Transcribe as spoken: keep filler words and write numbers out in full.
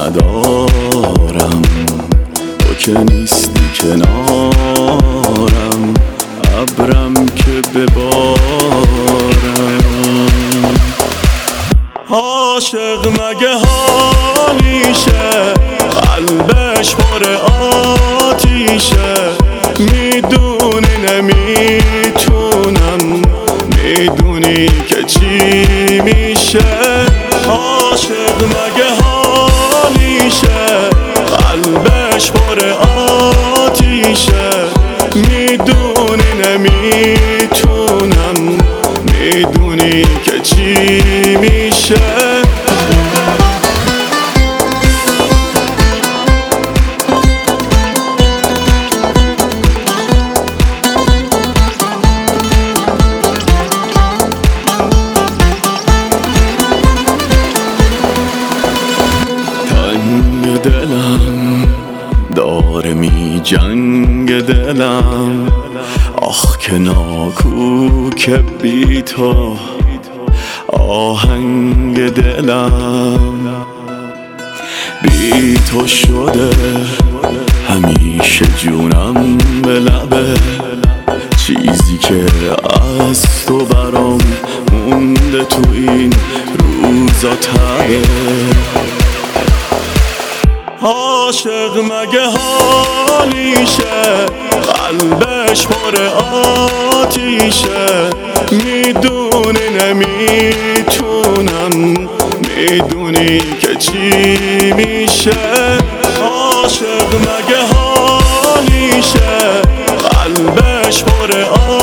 ندارم، تو که نیستی کنارم، ابرم که ببارم. عاشق مگه حالیشه، قلبش پر آتیشه، میدونی نمیتونم، میدونی که چی میشه. عاشق مگه حالیشه، قلبش پر آتیشه، میدونی نمیتونم، میدونی که چی میشه. دلم داره می جنگ دلم، آخ که ناکوک بی تو آهنگ دلم. بی تو شده همیشه جونم به لبه، چیزی که از تو برام مونده تو این روزا تبه. عاشق مگه حالیشه، قلبش پر آتیشه، میدونی نمیتونم، میدونی که چی میشه. عاشق مگه حالیشه، قلبش پر